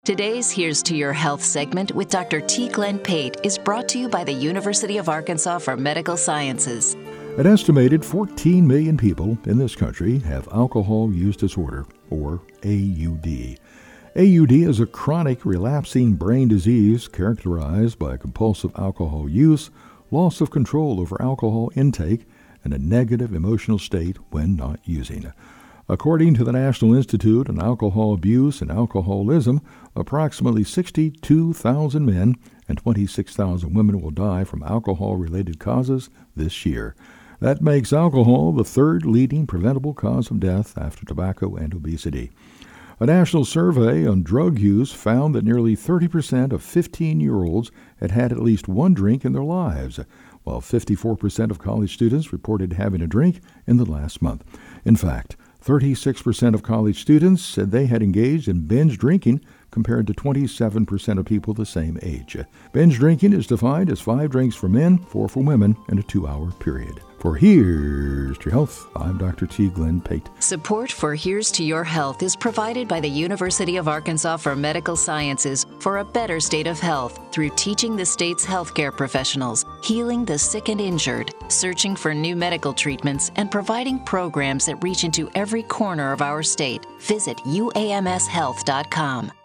Today's Here's to Your Health segment with Dr. T. Glenn Pate is brought to you by the University of Arkansas for Medical Sciences. An estimated 14 million people in this country have alcohol use disorder, or AUD. AUD is a chronic relapsing brain disease characterized by compulsive alcohol use, loss of control over alcohol intake, and a negative emotional state when not using. According to the National Institute on Alcohol Abuse and Alcoholism, approximately 62,000 men and 26,000 women will die from alcohol-related causes this year. That makes alcohol the third leading preventable cause of death after tobacco and obesity. A national survey on drug use found that nearly 30% of 15-year-olds had had at least one drink in their lives, while 54% of college students reported having a drink in the last month. In fact, 36% of college students said they had engaged in binge drinking compared to 27% of people the same age. Binge drinking is defined as 5 drinks for men, 4 for women in a 2-hour period. For Here's to Your Health, I'm Dr. T. Glenn Pate. Support for Here's to Your Health is provided by the University of Arkansas for Medical Sciences for a better state of health through teaching the state's healthcare professionals, healing the sick and injured, searching for new medical treatments, and providing programs that reach into every corner of our state. Visit uamshealth.com.